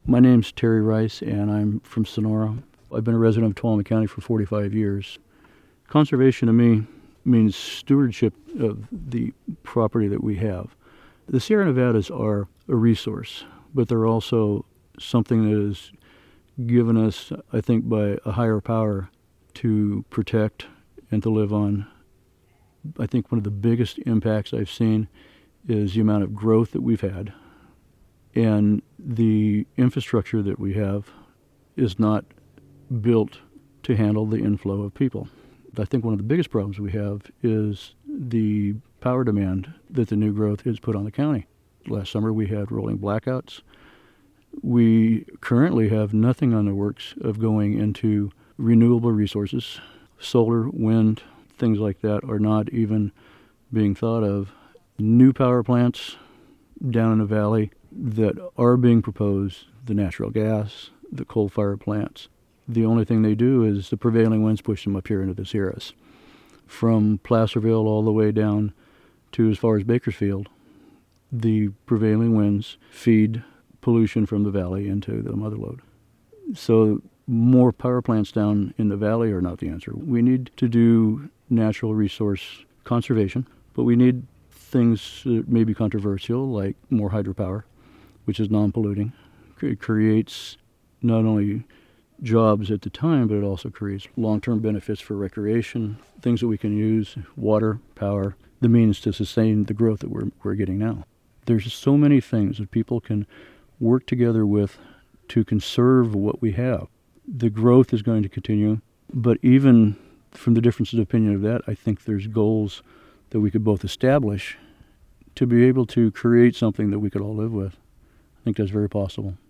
My name's Terry Rice, and I'm from Sonora. I've been a resident of Tuolumne County for 45 years. Conservation to me means stewardship of the property that we have. The Sierra Nevadas are a resource, but they're also something that is given us, I think, by a higher power to protect and to live on. I think one of the biggest impacts I've seen is the amount of growth that we've had, and the infrastructure that we have is not built to handle the inflow of people. I think one of the biggest problems we have is the power demand that the new growth has put on the county. Last summer we had rolling blackouts. We currently have nothing on the works of going into renewable resources. Solar, wind, things like that are not even being thought of. New power plants down in the valley that are being proposed, the natural gas, the coal-fired plants, the only thing they do is the prevailing winds push them up here into the Sierras. From Placerville all the way down to as far as Bakersfield, the prevailing winds feed pollution from the valley into the mother lode. So more power plants down in the valley are not the answer. We need to do natural resource conservation, but we need things that may be controversial, like more hydropower, which is non-polluting. It creates not only jobs at the time, but it also creates long-term benefits for recreation, things that we can use, water, power, the means to sustain the growth that we're getting now. There's so many things that people can work together with to conserve what we have. The growth is going to continue, but even from the differences of opinion of that, I think there's goals that we could both establish to be able to create something that we could all live with. I think that's very possible.